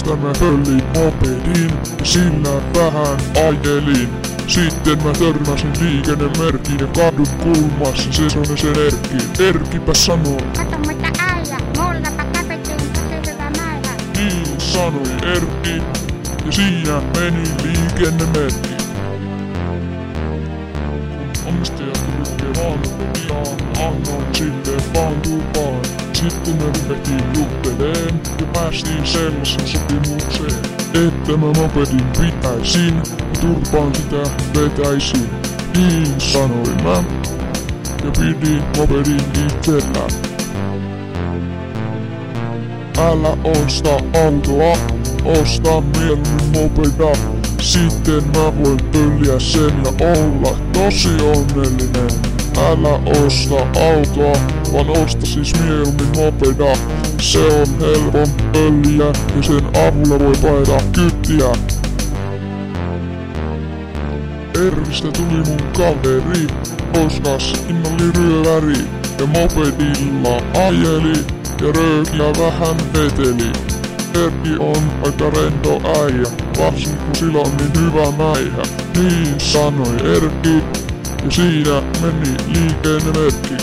Ervistä mä höllin mopedin ja sillä vähän ajelin. Sitten mä törmäsin liikennemerkin ja kadun kulmassa seisoi sen Erkki. Erkkipä sanoo: Kato mitä äijä, mullapa käpettiin tosi hyvä määrä. niin sanoi Erkki ja siinä meni liikennemerkki. Omistaja tuli vaanut annoin sille vaan lupaan. Sitten me ruvettiin jutteleen ja päästiin sellaisen sopimukseen, että mä mopedin pitäisin ja turpaan sitä vetäisin. Niin sanoin mä ja pidin mopedin itsellä. Älä osta autoa, osta mieluummin mopeda. Sitten mä voin pölliä sen ja olla tosi onnellinen. Älä osta autoa, vaan osta siis mieluummin mopeda. Se on helpon pölliä ja sen avulla voi painaa kyttiä. Ervistä tuli mun kaveri, koska siinä oli ryöväri. Ja mopedilla ajeli ja röökiä vähän veteli. Erkki on aika rento äijä, varsin kun sillä on niin hyvä mäihä. Niin sanoi Erkki ja siinä meni liikennemerkki.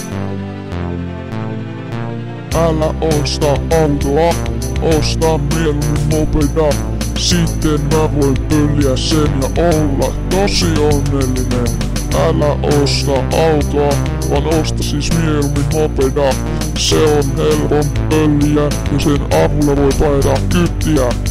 Älä osta autoa, osta mieluummin mopeda. Sitten mä voin pölliä sen ja olla tosi onnellinen. Älä osta autoa, vaan osta siis mieluummin mopeda. Se on helpon pölliä ja sen avulla voi painaa kyttiä.